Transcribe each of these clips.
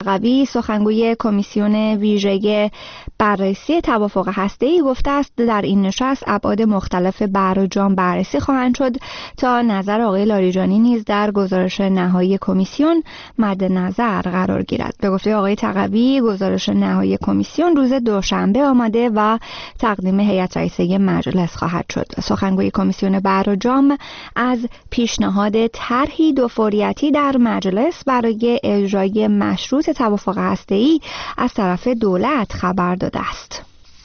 تقوی سخنگوی کمیسیون ویژه بررسی توافق هسته‌ای گفته است در این نشست ابعاد مختلف برجام بررسی خواهند شد تا نظر آقای لاریجانی نیز در گزارش نهایی کمیسیون مد نظر قرار گیرد. به گفته آقای تقوی گزارش نهایی کمیسیون روز دوشنبه آماده و تقدیم هیئت رئیسه مجلس خواهد شد. سخنگوی کمیسیون برجام از پیشنهاد طرحی دوفوریتی در مجلس برای اجرای مشروط توافق هسته‌ای از طرف دولت خبر داده است.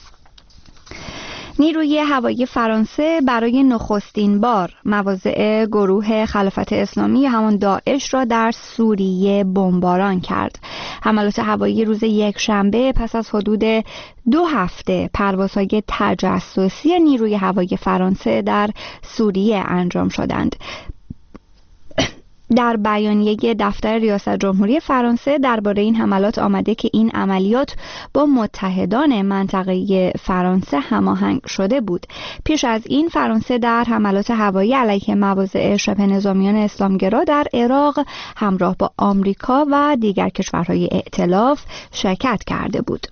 نیروی هوایی فرانسه برای نخستین بار مواضع گروه خلافت اسلامی همان داعش را در سوریه بمباران کرد. حملات هوایی روز یکشنبه پس از حدود 2 هفته پروازهای تجسسی نیروی هوایی فرانسه در سوریه انجام شدند. در بیانیه دفتر ریاست جمهوری فرانسه درباره این حملات آمده که این عملیات با متحدان منطقه فرانسه هماهنگ شده بود. پیش از این فرانسه در حملات هوایی علیه مواضع شبه نظامیان اسلامگرا در عراق همراه با آمریکا و دیگر کشورهای ائتلاف شرکت کرده بود.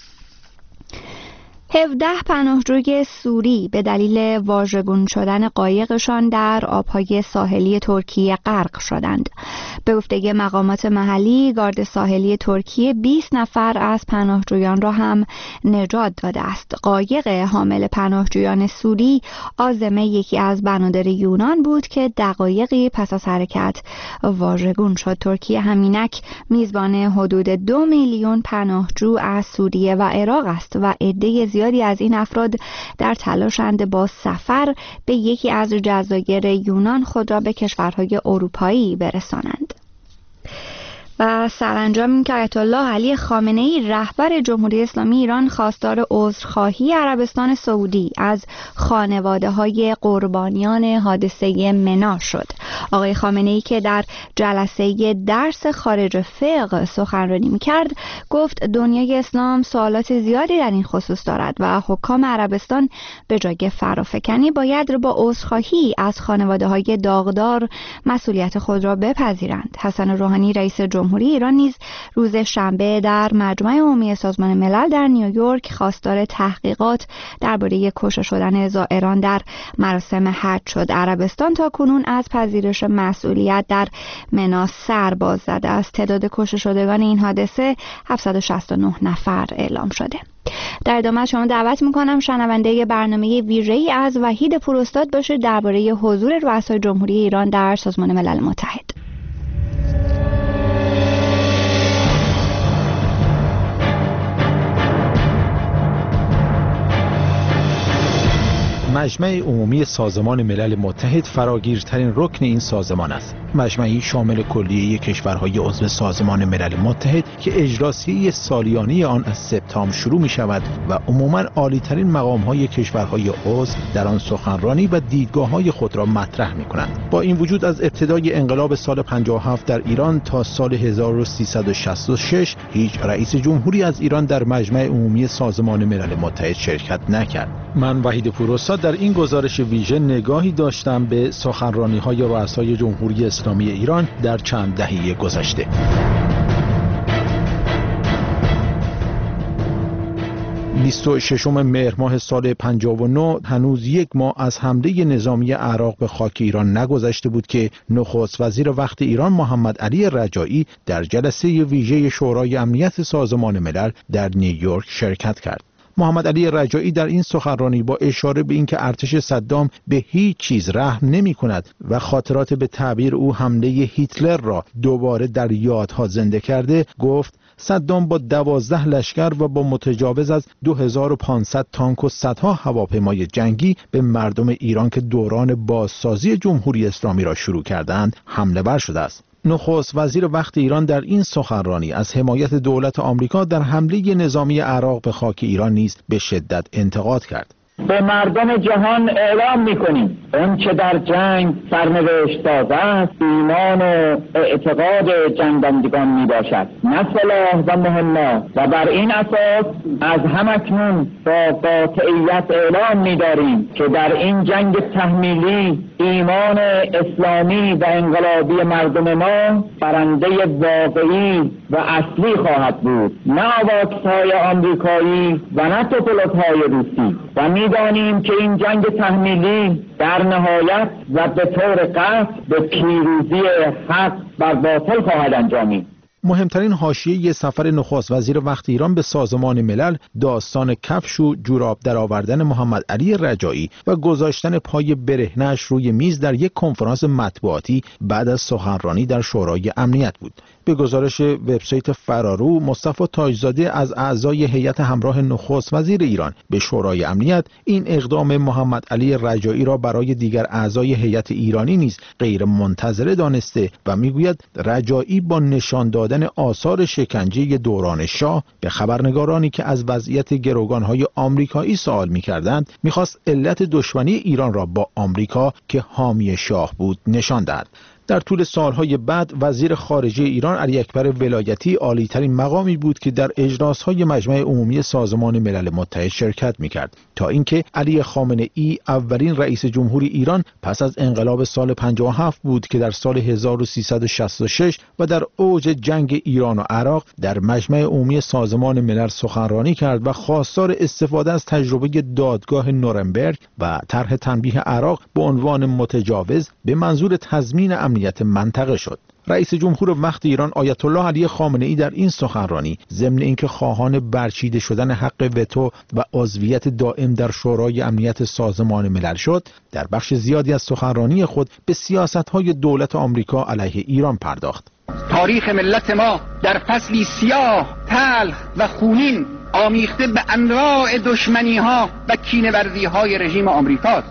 17 پناهجوی سوری به دلیل واژگون شدن قایقشان در آبهای ساحلی ترکیه غرق شدند. به گفته مقامات محلی، گارد ساحلی ترکیه 20 نفر از پناهجویان را هم نجات داده است. قایق حامل پناهجویان سوری عازم یکی از بنادر یونان بود که دقایقی پس از حرکت واژگون شد. ترکیه همینک میزبان حدود 2 میلیون پناهجو از سوریه و عراق است و عده زیادی از این افراد در تلاشند با سفر به یکی از جزایر یونان خود را به کشورهای اروپایی برسانند. و سرانجام این که آیت الله علی خامنه‌ای رهبر جمهوری اسلامی ایران خواستار عذرخواهی عربستان سعودی از خانواده‌های قربانیان حادثه منا شد. آقای خامنه‌ای که در جلسه درس خارج فقه سخنرانی می‌کرد گفت دنیای اسلام سوالات زیادی در این خصوص دارد و حکام عربستان به جای فرافکنی باید با عذرخواهی از خانواده‌های داغدار مسئولیت خود را بپذیرند. حسن روحانی رئیس جمهوری ایران نیز روز شنبه در مجمع عمومی سازمان ملل در نیویورک خواستار تحقیقات درباره کشته شدن زائران در مراسم حج شد. عربستان تاکنون از پذیرش مسئولیت در منا سر باز زده است. تعداد کشته شدگان این حادثه 769 نفر اعلام شده. در ادامه شما دعوت میکنم شنونده برنامه ویژه‌ای از وحید پوراستاد باشید درباره حضور رؤسای جمهوری ایران در سازمان ملل متحد. مجمع عمومی سازمان ملل متحد فراگیرترین رکن این سازمان است. مجمعی شامل کلیه کشورهای عضو سازمان ملل متحد که اجراسیه سالیانه آن از سپتامبر شروع می شود و عموماً عالی‌ترین مقام‌های کشورهای عضو در آن سخنرانی و دیدگاه‌های خود را مطرح می‌کنند. با این وجود از ابتدای انقلاب سال 57 در ایران تا سال 1366 هیچ رئیس جمهوری از ایران در مجمع عمومی سازمان ملل متحد شرکت نکرد. من وحید پوراستاد در این گزارش ویژه نگاهی داشتم به سخنرانی‌های رؤسای جمهوری اسلامی ایران در چند دهه گذشته. 26 مهر ماه سال 59 هنوز یک ماه از حمله نظامی عراق به خاک ایران نگذشته بود که نخست وزیر وقت ایران محمد علی رجایی در جلسه ویژه شورای امنیت سازمان ملل در نیویورک شرکت کرد. محمد علی رجایی در این سخنرانی با اشاره به اینکه ارتش صدام به هیچ چیز رحم نمی کند و خاطرات به تعبیر او حمله هیتلر را دوباره در یادها زنده کرده، گفت صدام با 12 لشکر و با متجاوز از 2500 تانک و صدها هواپیمای جنگی به مردم ایران که دوران بازسازی جمهوری اسلامی را شروع کردند حمله ور شده است. نخست وزیر وقت ایران در این سخنرانی از حمایت دولت آمریکا در حمله نظامی عراق به خاک ایران نیز به شدت انتقاد کرد. به مردم جهان اعلام می‌کنیم اون که در جنگ سرنوشت ساز است ایمان و اعتقاد جنگندگان میباشد نه سلاح و مهمات و بر این اساس از همکنون با قاطعیت اعلام می‌داریم که در این جنگ تحمیلی ایمان اسلامی و انقلابی مردم ما برنده واقعی و اصلی خواهد بود نه آواکس‌های آمریکایی و نه توپلوت‌های روسی و می‌دانیم که این جنگ تحمیلی در نهایت و به طور قطع به پیروزی حق بر باطل خواهد انجامید. مهمترین حاشیه سفر نخست وزیر وقت ایران به سازمان ملل داستان کفش و جوراب درآوردن محمد علی رجایی و گذاشتن پای برهنه‌اش روی میز در یک کنفرانس مطبوعاتی بعد از سخنرانی در شورای امنیت بود. به گزارش وبسایت فرارو، مصطفی تاجزاده از اعضای هیئت همراه نخست وزیر ایران به شورای امنیت این اقدام محمد علی رجایی را برای دیگر اعضای هیئت ایرانی نیز غیر منتظره دانسته و میگوید رجایی با نشان دادن آثار شکنجه دوران شاه به خبرنگارانی که از وضعیت گروگانهای آمریکایی سوال می‌کردند می‌خواست علت دشمنی ایران را با آمریکا که حامی شاه بود نشان دهد. در طول سالهای بعد وزیر خارجه ایران علی اکبر ولایتی عالی‌ترین مقامی بود که در اجلاس‌های مجمع عمومی سازمان ملل متحد شرکت می‌کرد تا اینکه علی خامنه‌ای اولین رئیس جمهور ایران پس از انقلاب سال 57 بود که در سال 1366 و در اوج جنگ ایران و عراق در مجمع عمومی سازمان ملل سخنرانی کرد و خواستار استفاده از تجربه دادگاه نورنبرگ و طرح تنبیه عراق به عنوان متجاوز به منظور تضمین امنیت منطقه شد. رئیس جمهور وقت ایران آیت الله علی خامنه‌ای در این سخنرانی ضمن اینکه خواهان برچیده شدن حق وتو و عضویت دائم در شورای امنیت سازمان ملل شد، در بخش زیادی از سخنرانی خود به سیاست‌های دولت آمریکا علیه ایران پرداخت. تاریخ ملت ما در فصلی سیاه، تلخ و خونین آمیخته به انواع دشمنی‌ها و کینه‌ورزی‌های رژیم آمریکاست.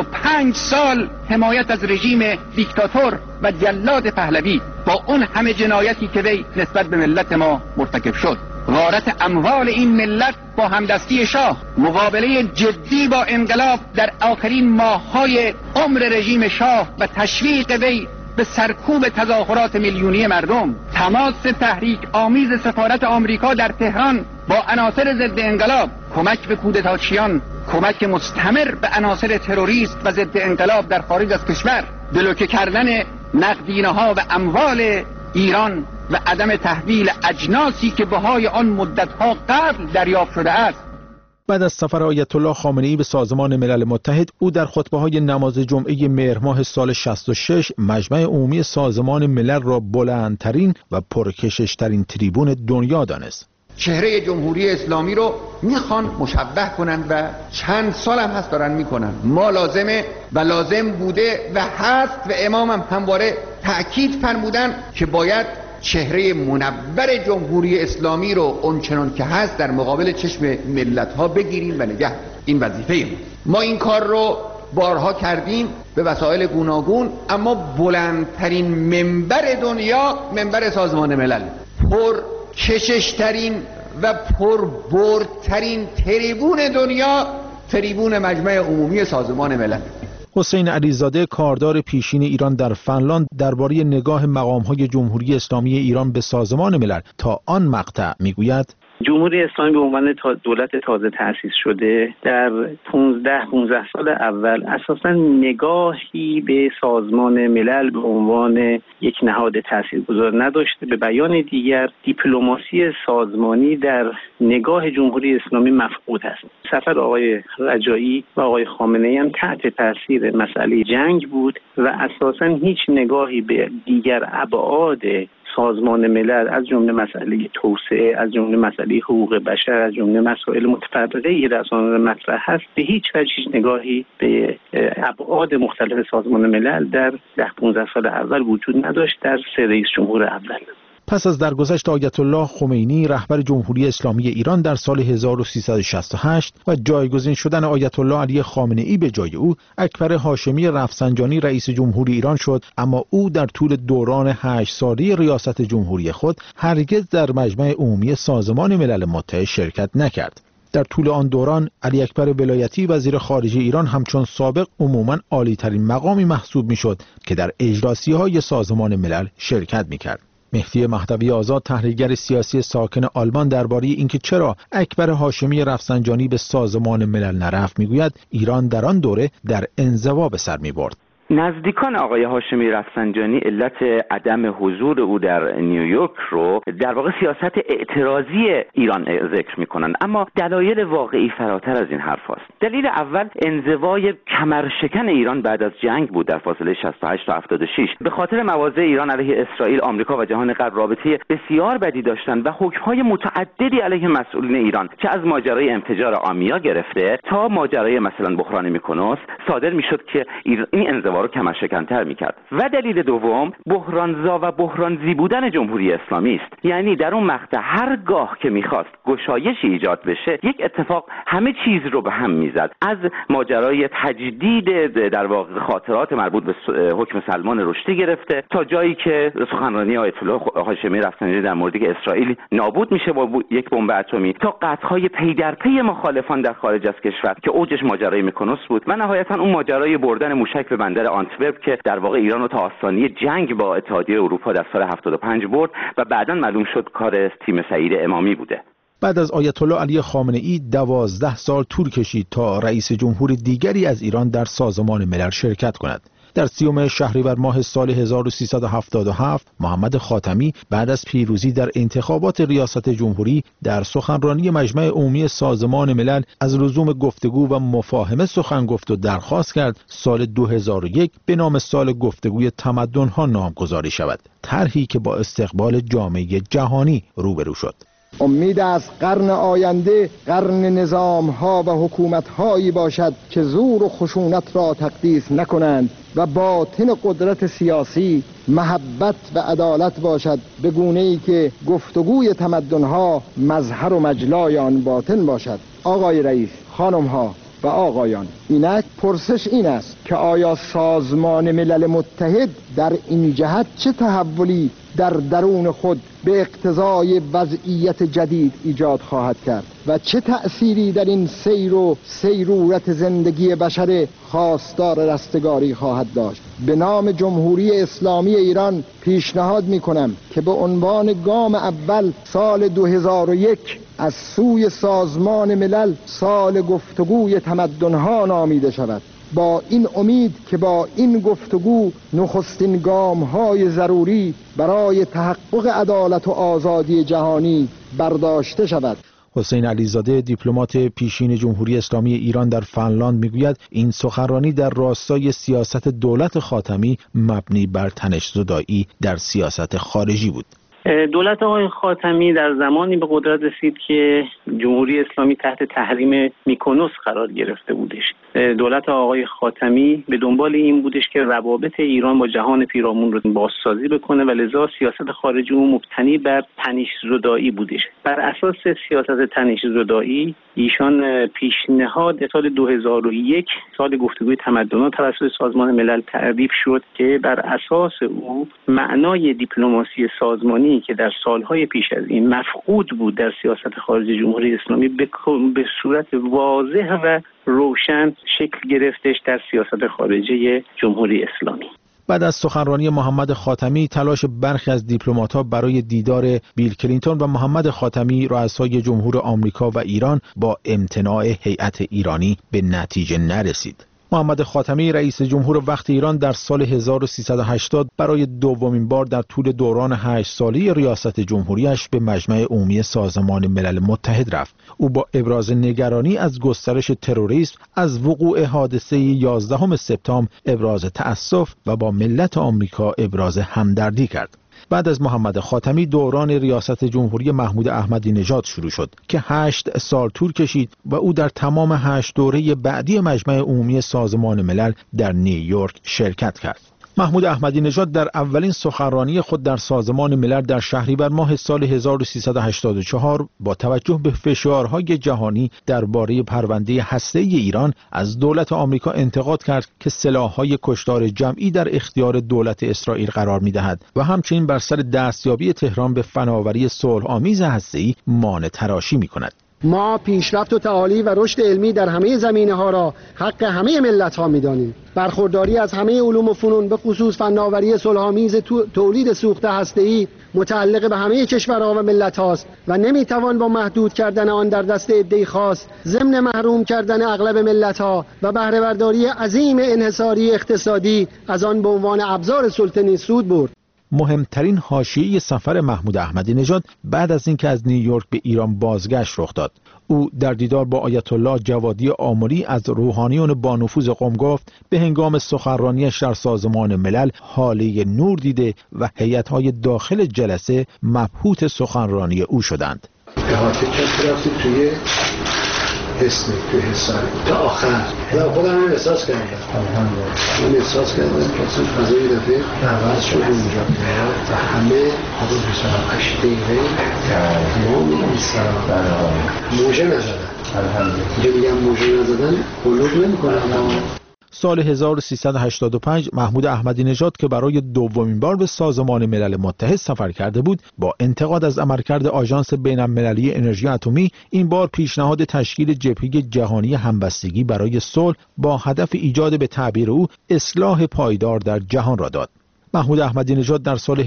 25 سال حمایت از رژیم دیکتاتور و جلاد پهلوی با اون همه جنایتی که وی نسبت به ملت ما مرتکب شد. غارت اموال این ملت با همدستی شاه، مقابله جدی با انقلاب در آخرین ماه‌های عمر رژیم شاه و تشویق وی به سرکوب تظاهرات میلیونی مردم، تماس تحریک آمیز سفارت آمریکا در تهران با عناصر ضد انقلاب، کمک به کودتاچیان، کمک مستمر به عناصر تروریست و ضد انقلاب در خارج از کشور، بلوکه کردن نقدینه‌ها و اموال ایران و عدم تحویل اجناسی که بهای آن مدت‌ها قبل دریافت شده است. بعد از سفر آیت الله خامنه‌ای به سازمان ملل متحد، او در خطبه‌های نماز جمعه مهر ماه سال 66 مجمع عمومی سازمان ملل را بلندترین و پرکششترین تریبون دنیا دانست. چهره جمهوری اسلامی رو میخوان مشبه کنن و چند سال هم هست دارن میکنن. ما لازمه و لازم بوده و هست و امام هم همواره تأکید فرمودن که باید چهره منور جمهوری اسلامی رو اونچنان که هست در مقابل چشم ملت ها بگیریم و نگه. این وظیفه ما این کار رو بارها کردیم به وسایل گوناگون، اما بلندترین منبر دنیا منبر سازمان ملل، پر کششترین و پربردترین تریبون دنیا تریبون مجمع عمومی سازمان ملل. حسین علیزاده کاردار پیشین ایران در فنلاند درباره نگاه مقام‌های جمهوری اسلامی ایران به سازمان ملل تا آن مقطع میگوید: جمهوری اسلامی به عنوان دولت تازه تأسیس شده در 15 سال اول اساساً نگاهی به سازمان ملل به عنوان یک نهاد تاثیرگذار نداشته. به بیان دیگر دیپلماسی سازمانی در نگاه جمهوری اسلامی مفقود است. سفر آقای رجایی و آقای خامنه‌ای هم تحت تاثیر مسئله جنگ بود و اساساً هیچ نگاهی به دیگر ابعاد سازمان ملل از جمله مسئله توسعه، از جمله مسئله حقوق بشر، از جمله مسائل متفرقه‌ای که در سازمان مطرح هست، به هیچ وجه نگاهی به ابعاد مختلف سازمان ملل در 10-15 سال اول وجود نداشت در 3 رئیس جمهور اول. پس از درگذشت آیت الله خمینی رهبر جمهوری اسلامی ایران در سال 1368 و جایگزین شدن آیت الله علی خامنه‌ای به جای او، اکبر هاشمی رفسنجانی رئیس جمهوری ایران شد، اما او در طول دوران 8 ساله ریاست جمهوری خود هرگز در مجمع عمومی سازمان ملل متحد شرکت نکرد. در طول آن دوران علی اکبر ولایتی وزیر خارجه ایران همچون سابق عموماً عالی‌ترین مقامی محسوب می‌شد که در اجراسی‌های سازمان ملل شرکت می‌کرد. مهدی مهدوی آزاد، تحلیلگر سیاسی ساکن آلمان، درباره اینکه چرا اکبر هاشمی رفسنجانی به سازمان ملل نرفت میگوید ایران در آن دوره در انزوا به سر می‌برد. نزدیکان آقای هاشمی رفسنجانی علت عدم حضور او در نیویورک رو در واقع سیاست اعتراضی ایران ذکر میکنند، اما دلایل واقعی فراتر از این حرف هست. دلیل اول انزوای کمرشکن ایران بعد از جنگ بود در فاصله 68 تا 76. به خاطر مواضع ایران علیه اسرائیل، آمریکا و جهان غرب رابطه بسیار بدی داشتند و حکم‌های متعددی علیه مسئولین ایران، چه از ماجرای انفجار آمیا گرفته تا ماجرای مثلا بحران میکنوس، صادر میشد که این انزوا رو کمرشکن‌تر میکرد. و دلیل دوم بحرانزا و بحرانزی بودن جمهوری اسلامی است. یعنی در اون مقطع هرگاه که میخواست گشایشی ایجاد بشه، یک اتفاق همه چیز رو به هم میزد. از ماجرای تجدید در واقع خاطرات مربوط به حکم سلمان رشدی گرفته تا جایی که سخنرانی آیت الله هاشمی رفسنجانی در مورد اسرائیل نابود میشه با یک بمب اتمی، تا قطعهای پی در پی مخالفان در خارج از کشور که اوجش ماجرای میکنوس بود و نهایتا اون ماجرای بردن موشک به بندر آنتورپ که در واقع ایران رو تا آستانه جنگ با اتحادیه اروپا در سال 75 برد و بعداً معلوم شد کار تیم سعید امامی بوده. بعد از آیت الله علی خامنه ای 12 سال طول کشید تا رئیس جمهور دیگری از ایران در سازمان ملل شرکت کند. در 30 شهریور ماه سال 1377 محمد خاتمی بعد از پیروزی در انتخابات ریاست جمهوری در سخنرانی مجمع عمومی سازمان ملل از لزوم گفتگو و مفاهمه سخن گفت و درخواست کرد سال 2001 به نام سال گفتگوی تمدن‌ها نامگذاری شود، طرحی که با استقبال جامعه جهانی روبرو شد. امید از قرن آینده قرن نظام‌ها و حکومت‌هایی باشد که زور و خشونت را تقدیس نکنند و باطن قدرت سیاسی محبت و عدالت باشد، به گونه‌ای که گفتگوی تمدن‌ها مظهر و مجلای آن باطن باشد. آقای رئیس، خانم‌ها و آقایان، اینک پرسش این است که آیا سازمان ملل متحد در این جهت چه تحولی در درون خود به اقتضای وضعیت جدید ایجاد خواهد کرد و چه تأثیری در این سیر و سیرورت زندگی بشر خواستار رستگاری خواهد داشت. به نام جمهوری اسلامی ایران پیشنهاد می‌کنم که به عنوان گام اول سال 2001 از سوی سازمان ملل سال گفتگوی تمدن‌ها نامیده شود، با این امید که با این گفتگو نخستین گام‌های ضروری برای تحقق عدالت و آزادی جهانی برداشته شود. حسین علیزاده، دیپلمات پیشین جمهوری اسلامی ایران در فنلاند، میگوید این سخنرانی در راستای سیاست دولت خاتمی مبنی بر تنش‌زدایی در سیاست خارجی بود. دولت آقای خاتمی در زمانی به قدرت رسید که جمهوری اسلامی تحت تحریم میکنوس قرار گرفته بودش. دولت آقای خاتمی به دنبال این بودش که روابط ایران با جهان پیرامون رو بازسازی بکنه و لذا سیاست خارجی اون مبتنی بر تنش‌زدایی بودش. بر اساس سیاست تنش‌زدایی ایشان پیشنهاد سال 2001 سال گفتگوی تمدن‌ها توسط سازمان ملل تعریف شد که بر اساس او معنای دیپلماسی سازمانی که در سالهای پیش از این مفقود بود در سیاست خارجی جمهوری اسلامی به صورت واضح و روشن شکل گرفتش در سیاست خارجی جمهوری اسلامی. بعد از سخنرانی محمد خاتمی، تلاش برخی از دیپلمات‌ها برای دیدار بیل کلینتون و محمد خاتمی، رؤسای جمهور آمریکا و ایران، با امتناع هیئت ایرانی به نتیجه نرسید. محمد خاتمی رئیس جمهور وقت ایران در سال 1380 برای دومین بار در طول دوران 8 ساله ریاست جمهوریش به مجمع عمومی سازمان ملل متحد رفت. او با ابراز نگرانی از گسترش تروریسم از وقوع حادثه 11 سپتامبر ابراز تأسف و با ملت آمریکا ابراز همدردی کرد. بعد از محمد خاتمی دوران ریاست جمهوری محمود احمدی نژاد شروع شد که 8 سال طول کشید و او در تمام 8 دوره بعدی مجمع عمومی سازمان ملل در نیویورک شرکت کرد. محمود احمدی نژاد در اولین سخنرانی خود در سازمان ملل در شهریور ماه سال 1384 با توجه به فشارهای جهانی درباره پرونده هسته‌ای ایران از دولت آمریکا انتقاد کرد که سلاح‌های کشتار جمعی در اختیار دولت اسرائیل قرار می‌دهد و همچنین بر سر دستیابی تهران به فناوری صلح‌آمیز هسته‌ای مانع تراشی می‌کند. ما پیشرفت و تعالی و رشد علمی در همه زمینه‌ها را حق همه ملت‌ها می‌دانیم. برخورداری از همه علوم و فنون به خصوص فناوری صلح‌آمیز تولید سوخت هسته‌ای متعلق به همه کشورها و ملت‌هاست و نمی‌توان با محدود کردن آن در دست عده‌ای خاص ضمن محروم کردن اغلب ملت‌ها و بهره برداری عظیم انحصاری اقتصادی از آن به عنوان ابزار سلطنی سود برد. مهمترین حاشیه سفر محمود احمدی نژاد بعد از اینکه از نیویورک به ایران بازگشت رخ داد. او در دیدار با آیت الله جوادی آمری از روحانیون با نفوذ قم گفت به هنگام سخنرانیش در سازمان ملل حاله نور دیده و هیئت‌های داخل جلسه مبهوت سخنرانی او شدند. احاطه کسی توی اسمی توی حساری تا آخر خودم احساس کردم. من احساس کردم که اصلا فضای دفعه عوض شد اونجا و همه 28 دقیقه ما موجه نزدن. اینجا میگم موجه نزدن قلوب نمی کنم. سال 1385 محمود احمدی نژاد که برای دومین بار به سازمان ملل متحد سفر کرده بود، با انتقاد از عملکرد آژانس بین‌المللی انرژی اتمی این بار پیشنهاد تشکیل جبهه جهانی همبستگی برای صلح با هدف ایجاد به تعبیر او اصلاح پایدار در جهان را داد. محمود احمدی نژاد در سال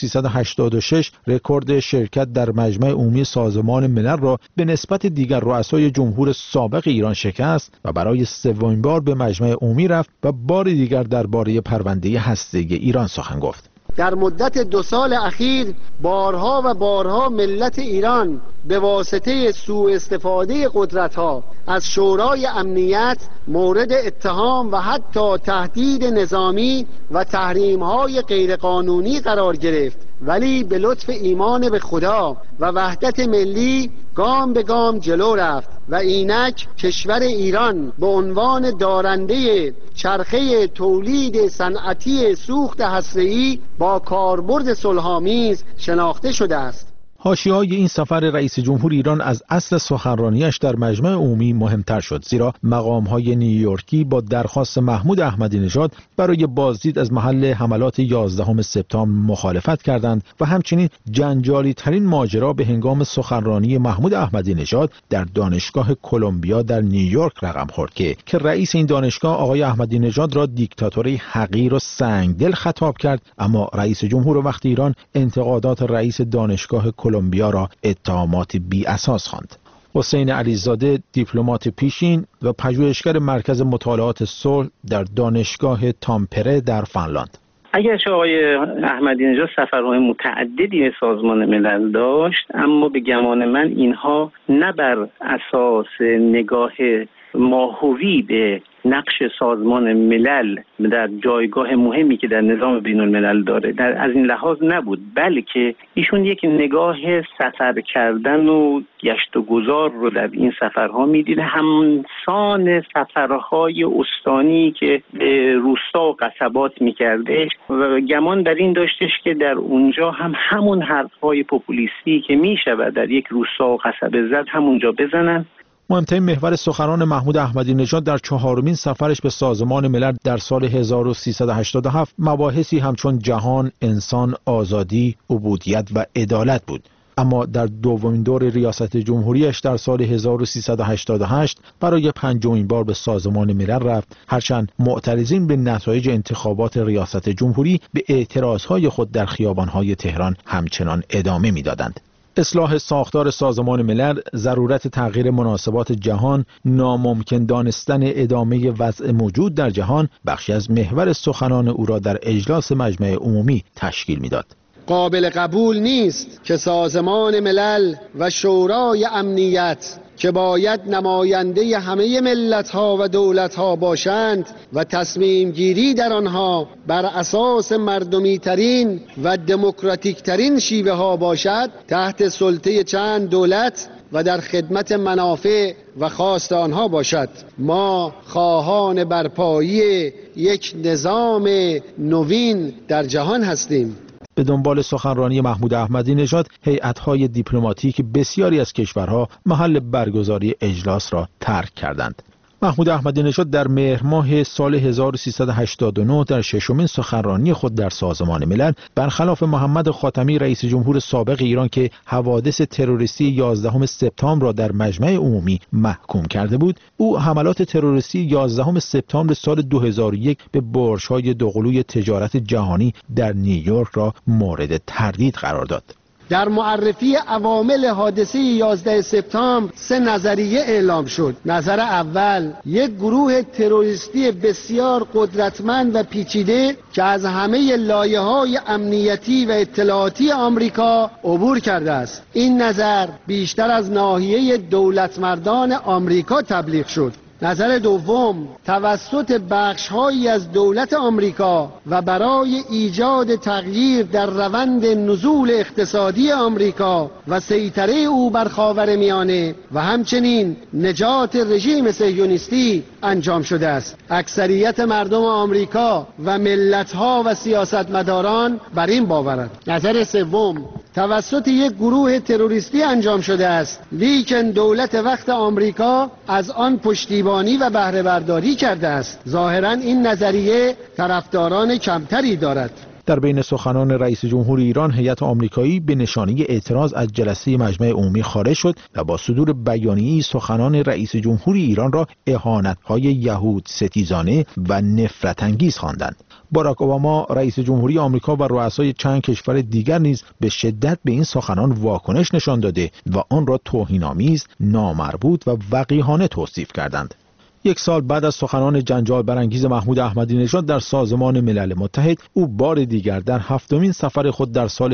1386 رکورد شرکت در مجمع عمومی سازمان ملل را به نسبت دیگر رؤسای جمهور سابق ایران شکست و برای سومین بار به مجمع عمومی رفت و بار دیگر درباره پرونده هسته‌ای ایران سخن گفت. در مدت 2 سال اخیر بارها و بارها ملت ایران به واسطه سوء استفاده قدرت‌ها از شورای امنیت مورد اتهام و حتی تهدید نظامی و تحریم‌های غیرقانونی قرار گرفت، ولی به لطف ایمان به خدا و وحدت ملی گام به گام جلو رفت و اینک کشور ایران به عنوان دارنده چرخه تولید صنعتی سوخت هسته‌ای با کاربرد صلح‌آمیز شناخته شده است. حاشیه‌های این سفر رئیس جمهور ایران از اصل سخنرانیش در مجمع عمومی مهمتر شد، زیرا مقام‌های نیویورکی با درخواست محمود احمدی نژاد برای بازدید از محل حملات 11 سپتامبر مخالفت کردند و همچنین جنجالی ترین ماجرا به هنگام سخنرانی محمود احمدی نژاد در دانشگاه کلمبیا در نیویورک رقم خورد که رئیس این دانشگاه آقای احمدی نژاد را دیکتاتوری حقیر و سنگدل خطاب کرد، اما رئیس جمهور وقت ایران انتقادات رئیس دانشگاه کلمبیا را اتهامات بی اساس خواند. حسین علیزاده دیپلمات پیشین و پژوهشگر مرکز مطالعات صلح در دانشگاه تامپره در فنلاند: اگرچه آقای احمدی نژاد سفرهای متعددی به سازمان ملل داشت، اما به گمان من اینها نه بر اساس نگاه ماهوی به نقش سازمان ملل در جایگاه مهمی که در نظام بین الملل داره از این لحاظ نبود، بلکه ایشون یک نگاه سفر کردن و گشت و گذار رو در این سفرها میدیده، همسان سفرهای استانی که به روستا و قصبات میکرده و گمان در این داشتش که در اونجا هم همون حرفهای پوپولیستی که میشود در یک روستا و قصبه زد همونجا بزنن. مهمترین محور سخنان محمود احمدی نژاد در 4مین سفرش به سازمان ملل در سال 1387 مباحثی همچون جهان، انسان، آزادی، عبودیت و عدالت بود. اما در دومین دور ریاست جمهوریش در سال 1388 برای 5مین بار به سازمان ملل رفت، هرچند معترضین به نتایج انتخابات ریاست جمهوری به اعتراضهای خود در خیابانهای تهران همچنان ادامه می‌دادند. اصلاح ساختار سازمان ملل، ضرورت تغییر مناسبات جهان، ناممکن دانستن ادامه وضع موجود در جهان بخشی از محور سخنان او را در اجلاس مجمع عمومی تشکیل می‌داد. قابل قبول نیست که سازمان ملل و شورای امنیت که باید نماینده همه ملت‌ها و دولت‌ها باشند و تصمیم گیری در آنها بر اساس مردمی ترین و دموکراتیک ترین شیوه ها باشد، تحت سلطه چند دولت و در خدمت منافع و خواست آنها باشد. ما خواهان برپایی یک نظام نوین در جهان هستیم. به دنبال سخنرانی محمود احمدی نژاد، هیئت‌های دیپلماتیک بسیاری از کشورها محل برگزاری اجلاس را ترک کردند. محمود احمدی نژاد در مهر ماه سال 1389 در ششمین سخنرانی خود در سازمان ملل برخلاف محمد خاتمی رئیس جمهور سابق ایران که حوادث تروریستی 11 سپتامبر را در مجمع عمومی محکوم کرده بود، او حملات تروریستی 11 سپتامبر سال 2001 به برج‌های دوقلوی تجارت جهانی در نیویورک را مورد تردید قرار داد. در معرفی عوامل حادثه 11 سپتامبر 3 نظریه اعلام شد. نظر اول، یک گروه تروریستی بسیار قدرتمند و پیچیده که از همه لایه‌های امنیتی و اطلاعاتی آمریکا عبور کرده است. این نظر بیشتر از ناحیه دولتمردان آمریکا تبلیغ شد. نظر دوم، توسط بخش‌هایی از دولت آمریکا و برای ایجاد تغییر در روند نزول اقتصادی آمریکا و سیطره او بر خاورمیانه و همچنین نجات رژیم صهیونیستی انجام شده است. اکثریت مردم آمریکا و ملت‌ها و سیاستمداران بر این باورند. نظر سوم، توسط یک گروه تروریستی انجام شده است، لیکن دولت وقت آمریکا از آن پشتیبانی و بهره برداری کرده است. ظاهراً این نظریه طرفداران کمتری دارد. در بین سخنان رئیس جمهور ایران، هیئت آمریکایی به نشانه اعتراض از جلسه مجمع عمومی خارج شد و با صدور بیانیه‌ای سخنان رئیس جمهور ایران را اهانت‌های یهود ستیزانه و نفرت انگیز خواندند. باراک اوباما رئیس جمهوری آمریکا و رؤسای چند کشور دیگر نیز به شدت به این سخنان واکنش نشان داده و آن را توهین‌آمیز، نامربوط و وقیحانه توصیف کردند. یک سال بعد از سخنان جنجال برانگیز محمود احمدی نژاد در سازمان ملل متحد، او بار دیگر در 7مین سفر خود در سال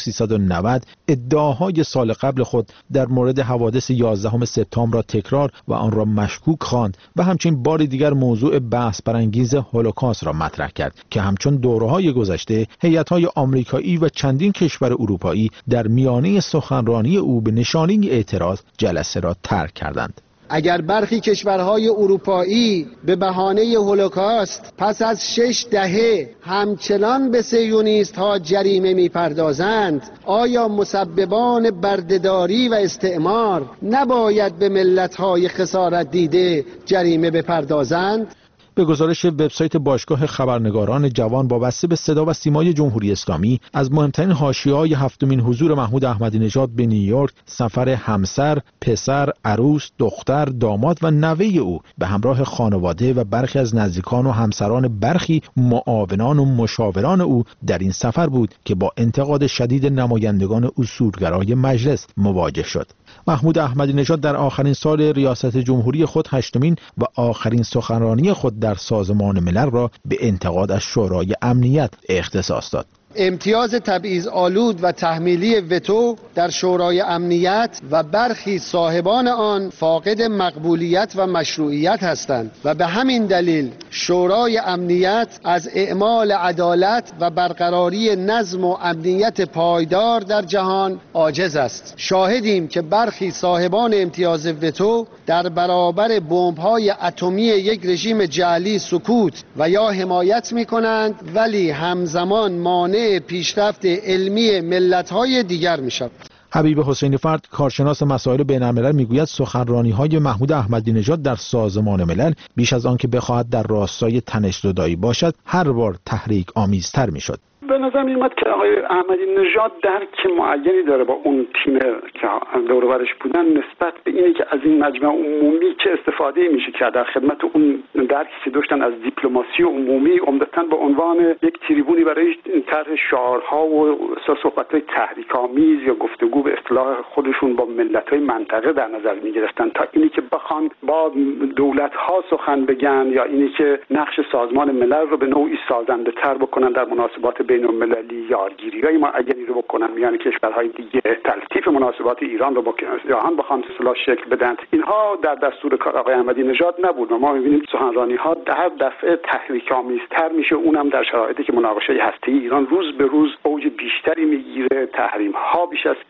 1390 ادعاهای سال قبل خود در مورد حوادث 11 سپتامبر را تکرار و آن را مشکوک خواند و همچنین بار دیگر موضوع بحث برانگیز هولوکاست را مطرح کرد که همچون دوره‌های گذشته هیئت‌های آمریکایی و چندین کشور اروپایی در میانه سخنرانی او به نشانه اعتراض جلسه را ترک کردند. اگر برخی کشورهای اروپایی به بهانه هولوکاست پس از 6 دهه همچنان به صهیونیست‌ها جریمه می‌پردازند، آیا مسببان بردهداری و استعمار نباید به ملت‌های خسارت دیده جریمه بپردازند؟ به گزارش وبسایت باشگاه خبرنگاران جوان وابسته به صدا و سیمای جمهوری اسلامی، از مهمترین حاشیه‌های 7مین حضور محمود احمدی نژاد به نیویورک سفر همسر، پسر، عروس، دختر، داماد و نوه او به همراه خانواده و برخی از نزدیکان و همسران برخی معاونان و مشاوران او در این سفر بود که با انتقاد شدید نمایندگان اصولگرای مجلس مواجه شد. محمود احمدی نژاد در آخرین سال ریاست جمهوری خود 8مین و آخرین سخنرانی خود در سازمان ملل را به انتقاد از شورای امنیت اختصاص داد. امتیاز تبعیض‌آلود و تحمیلی وتو در شورای امنیت و برخی صاحبان آن فاقد مقبولیت و مشروعیت هستند و به همین دلیل شورای امنیت از اعمال عدالت و برقراری نظم و امنیت پایدار در جهان عاجز است. شاهدیم که برخی صاحبان امتیاز وتو در برابر بمب‌های اتمی یک رژیم جعلی سکوت و یا حمایت می‌کنند، ولی همزمان مانع پیشرفت علمی ملت‌های دیگر می‌شود. حبیب حسینی فرد، کارشناس مسائل بین‌الملل، میگوید سخنرانی‌های محمود احمدی نژاد در سازمان ملل بیش از آن که بخواهد در راستای تنش‌زدایی باشد، هر بار تحریک آمیزتر می‌شد. به نظر میاد که آقای احمدی نژاد درک معینی داره با اون تیم که دور و برش بودن نسبت به اینی که از این مجمع عمومی چه استفاده میشه کرد در خدمت اون درکی که داشتن از دیپلماسی عمومی، عمدتاً به عنوان یک تریبونی برای طرح شعارها و صحبت‌های تحریک‌آمیز یا گفتگو به اصطلاح خودشون با ملت‌های منطقه در نظر می‌گرفتن، تا اینی که بخوان با دولت‌ها سخن بگن یا اینی که نقش سازمان ملل رو به نوعی سازنده‌تر بکنن در مناسبات بین‌المللی، یارگیری‌های معینی رو بکنن میان کشورهای دیگه، تلطیف مناسبات ایران رو با جهان بخوان اصطلاح شکل بدن. اینها در دستور کار آقای احمدی نژاد نبود و ما می‌بینیم سخنرانی‌ها در دفعه تحریک‌آمیزتر میشه، اونم در شرایطی که مناقشه هسته‌ای ایران روز به روز اوج بیشتری میگیره، تحریم‌ها بیش از پیش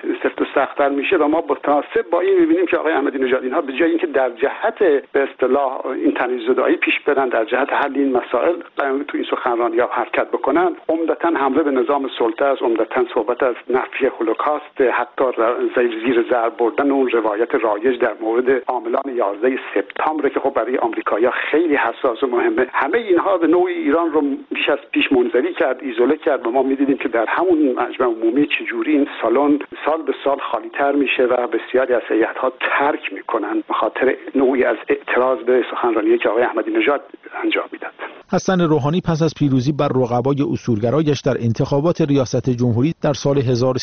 سفت و سخت‌تر میشه و ما متناسب با این می‌بینیم که آقای احمدی نژاد اینها به جای اینکه در جهت به اصطلاح این تمیززدایی پیش برن، در جهت حل این مسائل تو این سخنرانی‌ها حرکت بکنن، عمدتاً حمله به نظام سلطه است، عمدتاً صحبت از نفی هولوکاست، حتی زیر ضرب بردن اون روایت رایج در مورد عاملان 11 سپتامبر که خب برای آمریکایی‌ها خیلی حساس و مهمه. همه اینها به نوعی ایران رو بیش از پیش منزوی کرد، ایزوله کرد و ما می‌دیدیم که در همون مجمع عمومی چجوری این سالن سال به سال خالی‌تر میشه و بسیاری از هیئت‌ها ترک میکنن به خاطر نوعی از اعتراض به سخنرانی که آقای احمدی نژاد انجام میداد. حسن روحانی پس از پیروزی بر رقبای اصولگرایش در انتخابات ریاست جمهوری در سال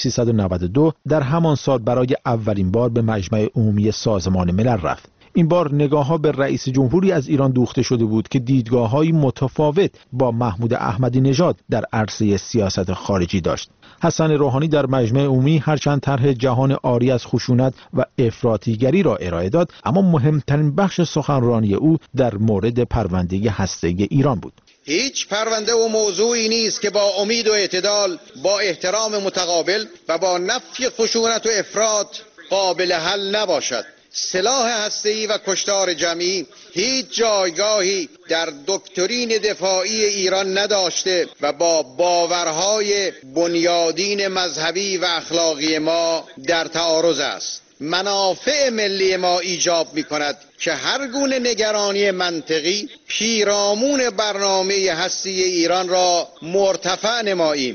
1392 در همان سال برای اولین بار به مجمع عمومی سازمان ملل رفت. این بار نگاه‌ها به رئیس جمهوری از ایران دوخته شده بود که دیدگاه‌های متفاوت با محمود احمدی نژاد در عرصه سیاست خارجی داشت. حسن روحانی در مجمع عمومی هرچند طرح جهان عاری از خشونت و افراطیگری را ارائه داد، اما مهمترین بخش سخنرانی او در مورد پرونده هسته‌ای ایران بود. هیچ پرونده و موضوعی نیست که با امید و اعتدال، با احترام متقابل و با نفی خشونت و افراط قابل حل نباشد. سلاح هسته‌ای و کشتار جمعی هیچ جایگاهی در دکترین دفاعی ایران نداشته و با باورهای بنیادین مذهبی و اخلاقی ما در تعارض است. منافع ملی ما ایجاب می کند که هر گونه نگرانی منطقی پیرامون برنامه هسته‌ای ایران را مرتفع نماییم.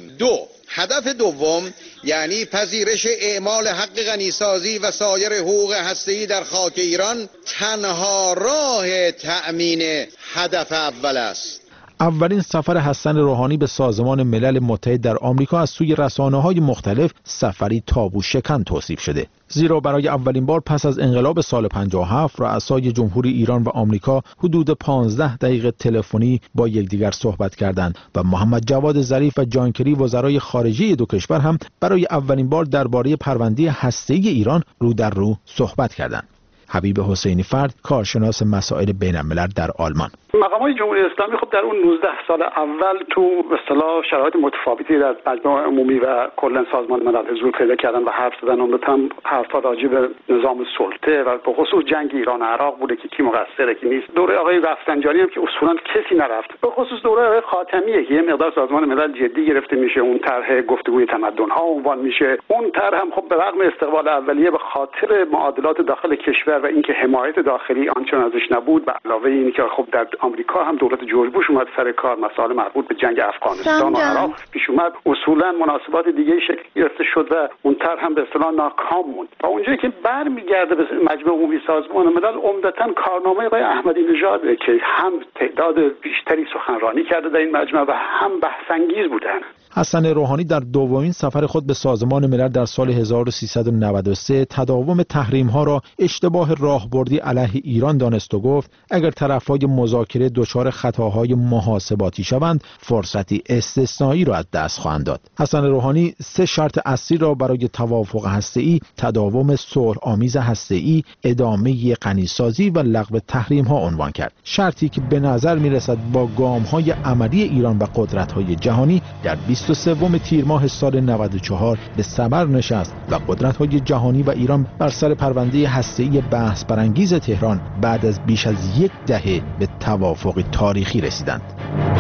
هدف دوم یعنی پذیرش اعمال حق غنیسازی و سایر حقوق هسته‌ای در خاک ایران تنها راه تأمین هدف اول است. اولین سفر حسن روحانی به سازمان ملل متحد در آمریکا از سوی رسانه‌های مختلف سفری تابو شکن توصیف شده، زیرا برای اولین بار پس از انقلاب سال 57 رؤسای جمهوری ایران و آمریکا حدود 15 دقیقه تلفنی با یکدیگر صحبت کردند و محمد جواد ظریف و جان کری وزرای خارجه دو کشور هم برای اولین بار درباره پرونده هسته‌ای ایران رو در رو صحبت کردند. حبیب حسینی فرد، کارشناس مسائل بین‌الملل در آلمان: مقامات جمهوری اسلامی خب در اون 19 سال اول تو به اصطلاح شرایط متفاوتی در مجمع عمومی و کلا سازمان ملل حضور پیدا کردن و حرف زدن. عمدتاً حرفا راجع به نظام سلطه و به خصوص جنگ ایران و عراق بوده که کی مقصره کی نیست. دوره آقای رفسنجانی هم که اصولاً کسی نرفت. به خصوص دوره آقای خاتمیه که یه مقدار سازمان ملل جدی گرفته میشه، اون طرح گفتگوی تمدن‌ها عنوان میشه. اون طرح هم خب به رغم استقبال اولیه به خاطر معادلات داخل کشور و اینکه حمایت داخلی آنچنان ازش نبود، به علاوه اینی که خب در آمریکا هم دولت جورج بوش اومد سر کار، مسائل مربوط به جنگ افغانستان و عراق پیش اومد، اصولا مناسبات دیگه شکل گرفته شد و اون طرح هم به اصطلاح ناکام موند. و اونجایی که برمیگرده به مجمع عمومی سازمان ملل، عمدتاً کارنامه آقای احمدی نژاد که هم تعداد بیشتری سخنرانی کرده در این مجمع و هم بحث‌انگیز بودن. حسن روحانی در دومین سفر خود به سازمان ملل در سال 1393 تداوم تحریم‌ها را اشتباه راهبردی علیه ایران دانست و گفت اگر طرف‌های مذاکره دچار خطاهای محاسباتی شوند، فرصتی استثنایی را از دست خواهند داد. حسن روحانی 3 شرط اصلی را برای توافق هسته‌ای، تداوم صلح‌آمیز هسته‌ای، ادامه غنیسازی و لغو تحریم‌ها عنوان کرد. شرطی که به نظر می‌رسد با گام‌های عملی ایران و قدرت‌های جهانی در 23 تیر ماه سال 94 به ثمر نشست و قدرت‌های جهانی و ایران بر سر پرونده هسته‌ای بحث برانگیز تهران بعد از بیش از 1 دهه به توافق تاریخی رسیدند.